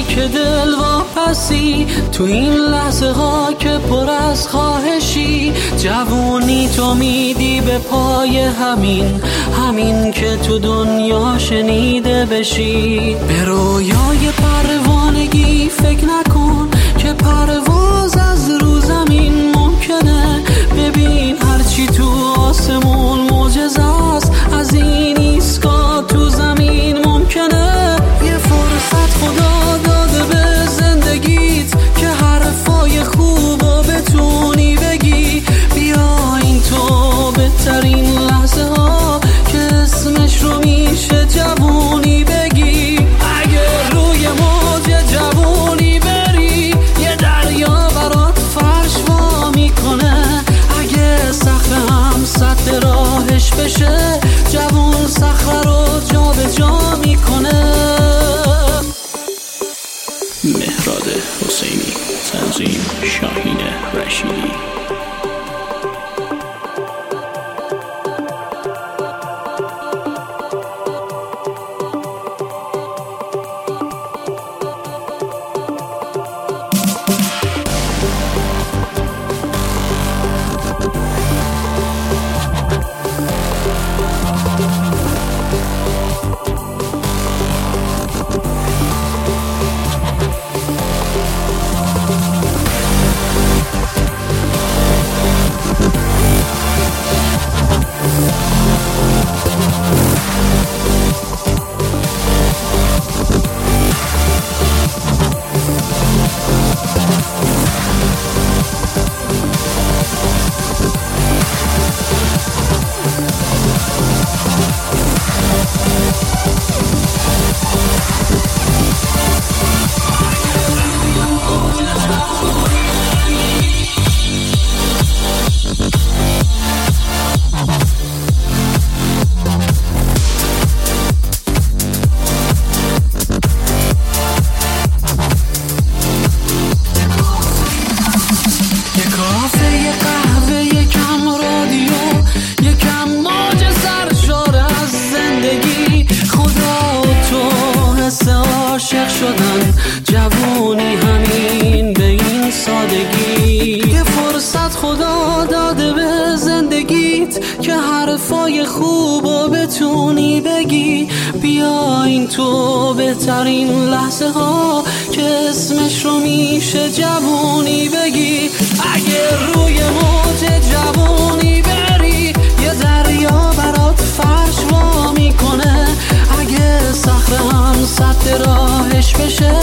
که دل واپسی، تو این لحظه ها که پر از خواهشی، جوونی تو میدی به پای همین که تو دنیا شنیده بشی. به رویای پروانگی فکر نکن که پرواز از رو زمین ممکنه. ببین هرچی تو آسمون معجزه است، از این ایستگاه تو زمین ممکنه. یه فرصت خدا داده به زندگیت که حرفای خوبو بتونی بگی. بیا این تو بهترین لحظه ها که اسمش رو میشه جوونی بگی. اگه روی موج جوونی بری، یه دریا برات فرش وا میکنه. اگه صخره هم سد راهش بشه، جوون صخره رو جا به جا میکنه. مهراد حسینی، تنظیم شاهین رشیدی. عاشق شدن جوونی همین به این سادگی. یه فرصت خدا داده به زندگیت که حرفای خوبو بتونی بگی. بیا این تو بهترین لحظه ها که اسمش رو میشه جوونی بگی. اگه روی موج جوونی بری، یه دریا برات فرش وا میکنه. اگه صخره هم سد راهش بشه،